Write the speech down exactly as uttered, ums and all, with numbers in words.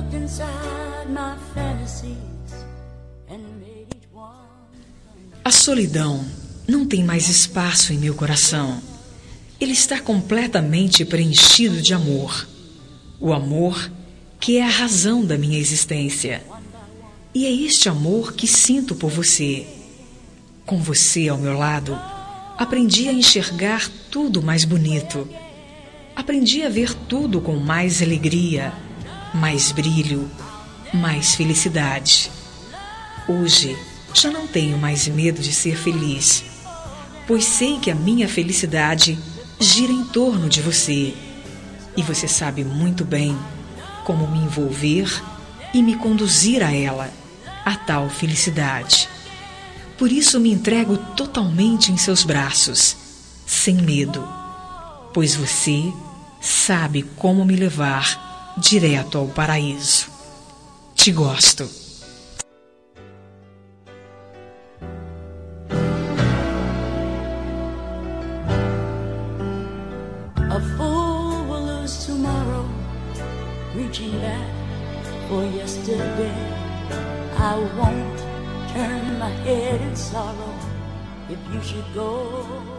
looked inside my fantasies and made each one. A solidão não tem mais espaço em meu coração. Ele está completamente preenchido de amor. O amor que é a razão da minha existência. E é este amor que sinto por você. Com você ao meu lado, aprendi a enxergar tudo mais bonito. Aprendi a ver tudo com mais alegria, mais brilho, mais felicidade. Hoje, já não tenho mais medo de ser feliz, pois sei que a minha felicidade gira em torno de você. E você sabe muito bem como me envolver e me conduzir a ela, a tal felicidade. Por isso me entrego totalmente em seus braços, sem medo, pois você sabe como me levar direto ao paraíso. Te gosto. A fool will lose tomorrow, reaching back for yesterday. I won't turn my head in sorrow if you should go.